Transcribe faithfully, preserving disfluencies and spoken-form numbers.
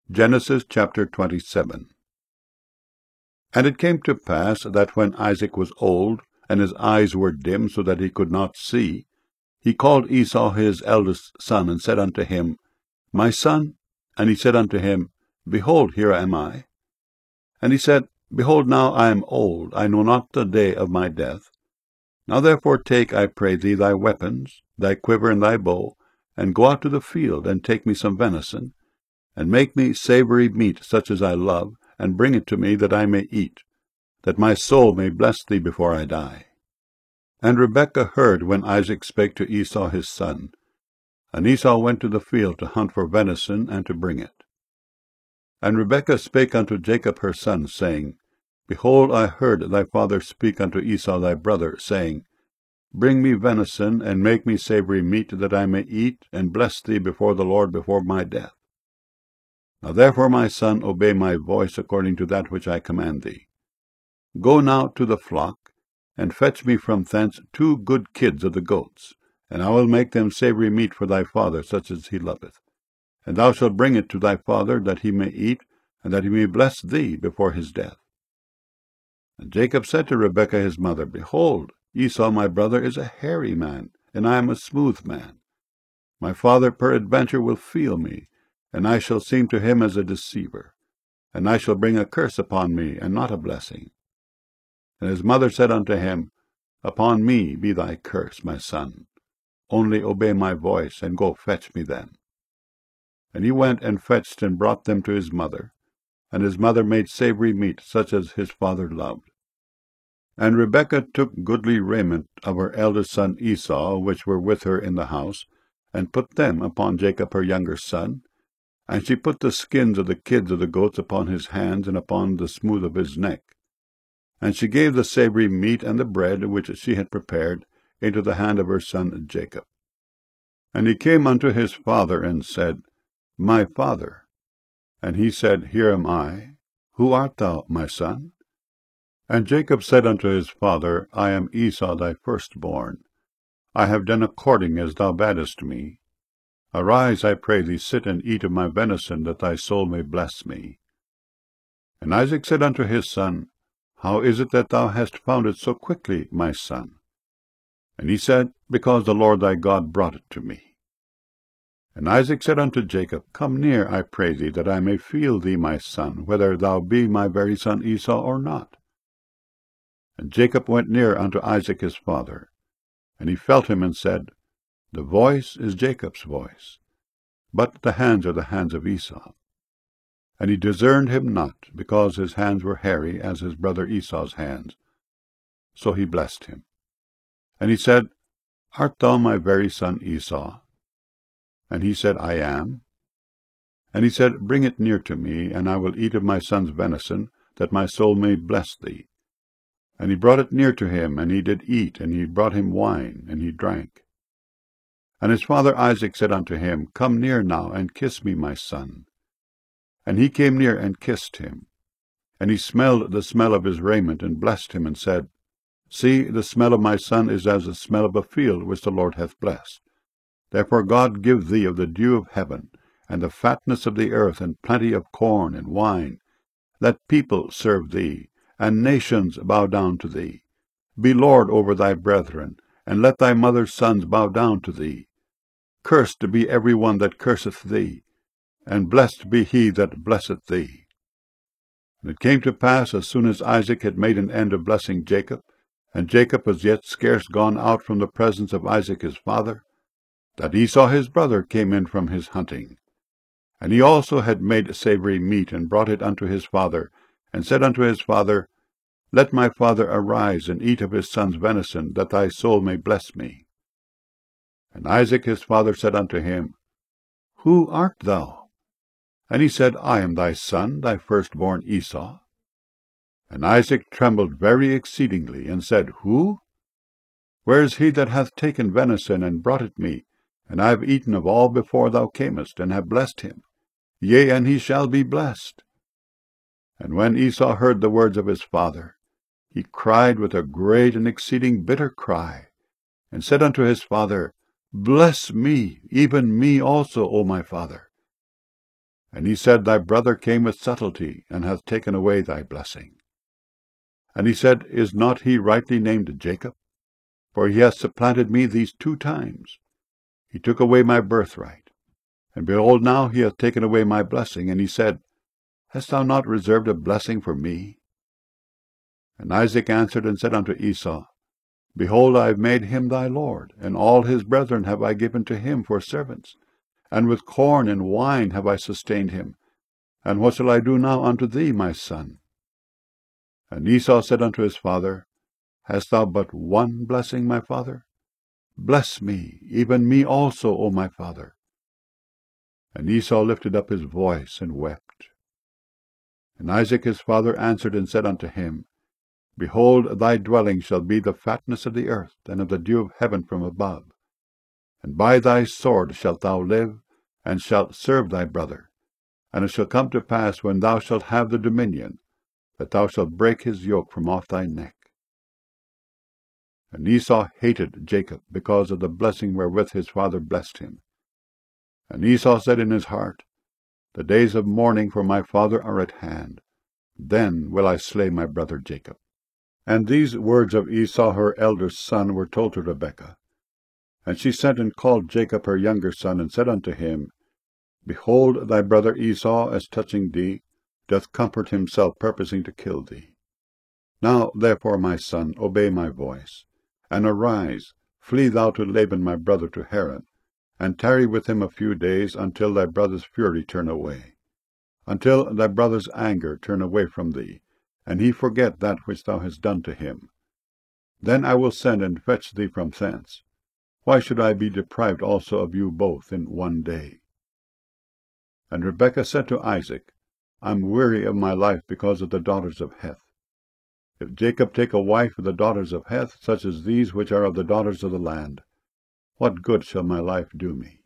Genesis chapter twenty-seven. And it came to pass that when Isaac was old, and his eyes were dim, so that he could not see, he called Esau his eldest son, and said unto him, My son. And he said unto him, Behold, here am I. And he said, Behold, now I am old, I know not the day of my death. Now therefore take, I pray thee, thy weapons, thy quiver and thy bow, and go out to the field, and take me some venison, and make me savory meat such as I love, and bring it to me, that I may eat, that my soul may bless thee before I die. And Rebekah heard when Isaac spake to Esau his son. And Esau went to the field to hunt for venison, and to bring it. And Rebekah spake unto Jacob her son, saying, Behold, I heard thy father speak unto Esau thy brother, saying, Bring me venison, and make me savory meat, that I may eat, and bless thee before the Lord before my death. Now therefore, my son, obey my voice according to that which I command thee. Go now to the flock, and fetch me from thence two good kids of the goats, and I will make them savory meat for thy father, such as he loveth. And thou shalt bring it to thy father, that he may eat, and that he may bless thee before his death. And Jacob said to Rebekah his mother, Behold, Esau my brother is a hairy man, and I am a smooth man. My father peradventure will feel me, and I shall seem to him as a deceiver, and I shall bring a curse upon me, and not a blessing. And his mother said unto him, Upon me be thy curse, my son. Only obey my voice, and go fetch me them. And he went and fetched and brought them to his mother, and his mother made savory meat, such as his father loved. And Rebekah took goodly raiment of her eldest son Esau, which were with her in the house, and put them upon Jacob her younger son, and she put the skins of the kids of the goats upon his hands, and upon the smooth of his neck. And she gave the savory meat and the bread, which she had prepared, into the hand of her son Jacob. And he came unto his father, and said, My father. And he said, Here am I. Who art thou, my son? And Jacob said unto his father, I am Esau thy firstborn. I have done according as thou badest me. Arise, I pray thee, sit and eat of my venison, that thy soul may bless me. And Isaac said unto his son, How is it that thou hast found it so quickly, my son? And he said, Because the Lord thy God brought it to me. And Isaac said unto Jacob, Come near, I pray thee, that I may feel thee, my son, whether thou be my very son Esau or not. And Jacob went near unto Isaac his father, and he felt him, and said, The voice is Jacob's voice, but the hands are the hands of Esau. And he discerned him not, because his hands were hairy as his brother Esau's hands. So he blessed him. And he said, Art thou my very son Esau? And he said, I am. And he said, Bring it near to me, and I will eat of my son's venison, that my soul may bless thee. And he brought it near to him, and he did eat, and he brought him wine, and he drank. And his father Isaac said unto him, Come near now, and kiss me, my son. And he came near and kissed him. And he smelled the smell of his raiment, and blessed him, and said, See, the smell of my son is as the smell of a field which the Lord hath blessed. Therefore God give thee of the dew of heaven, and the fatness of the earth, and plenty of corn and wine. Let people serve thee, and nations bow down to thee. Be Lord over thy brethren, and let thy mother's sons bow down to thee. Cursed be every one that curseth thee, and blessed be he that blesseth thee. And it came to pass, as soon as Isaac had made an end of blessing Jacob, and Jacob was yet scarce gone out from the presence of Isaac his father, that Esau his brother came in from his hunting. And he also had made savory meat, and brought it unto his father, and said unto his father, Let my father arise, and eat of his son's venison, that thy soul may bless me. And Isaac his father said unto him, Who art thou? And he said, I am thy son, thy firstborn Esau. And Isaac trembled very exceedingly, and said, Who? Where is he that hath taken venison, and brought it me? And I have eaten of all before thou camest, and have blessed him. Yea, and he shall be blessed. And when Esau heard the words of his father, he cried with a great and exceeding bitter cry, and said unto his father, Bless me, even me also, O my father. And he said, Thy brother came with subtlety, and hath taken away thy blessing. And he said, Is not he rightly named Jacob? For he hath supplanted me these two times. He took away my birthright. And behold, now he hath taken away my blessing. And he said, Hast thou not reserved a blessing for me? And Isaac answered and said unto Esau, Behold, I have made him thy lord, and all his brethren have I given to him for servants, and with corn and wine have I sustained him. And what shall I do now unto thee, my son? And Esau said unto his father, Hast thou but one blessing, my father? Bless me, even me also, O my father. And Esau lifted up his voice and wept. And Isaac his father answered and said unto him, Behold, thy dwelling shall be the fatness of the earth, and of the dew of heaven from above. And by thy sword shalt thou live, and shalt serve thy brother. And it shall come to pass, when thou shalt have the dominion, that thou shalt break his yoke from off thy neck. And Esau hated Jacob, because of the blessing wherewith his father blessed him. And Esau said in his heart, The days of mourning for my father are at hand. Then will I slay my brother Jacob. And these words of Esau her elder son were told to Rebekah. And she sent and called Jacob her younger son, and said unto him, Behold, thy brother Esau, as touching thee, doth comfort himself, purposing to kill thee. Now therefore, my son, obey my voice, and arise, flee thou to Laban my brother to Haran, and tarry with him a few days, until thy brother's fury turn away, until thy brother's anger turn away from thee, and he forget that which thou hast done to him. Then I will send and fetch thee from thence. Why should I be deprived also of you both in one day? And Rebekah said to Isaac, I am weary of my life because of the daughters of Heth. If Jacob take a wife of the daughters of Heth, such as these which are of the daughters of the land, what good shall my life do me?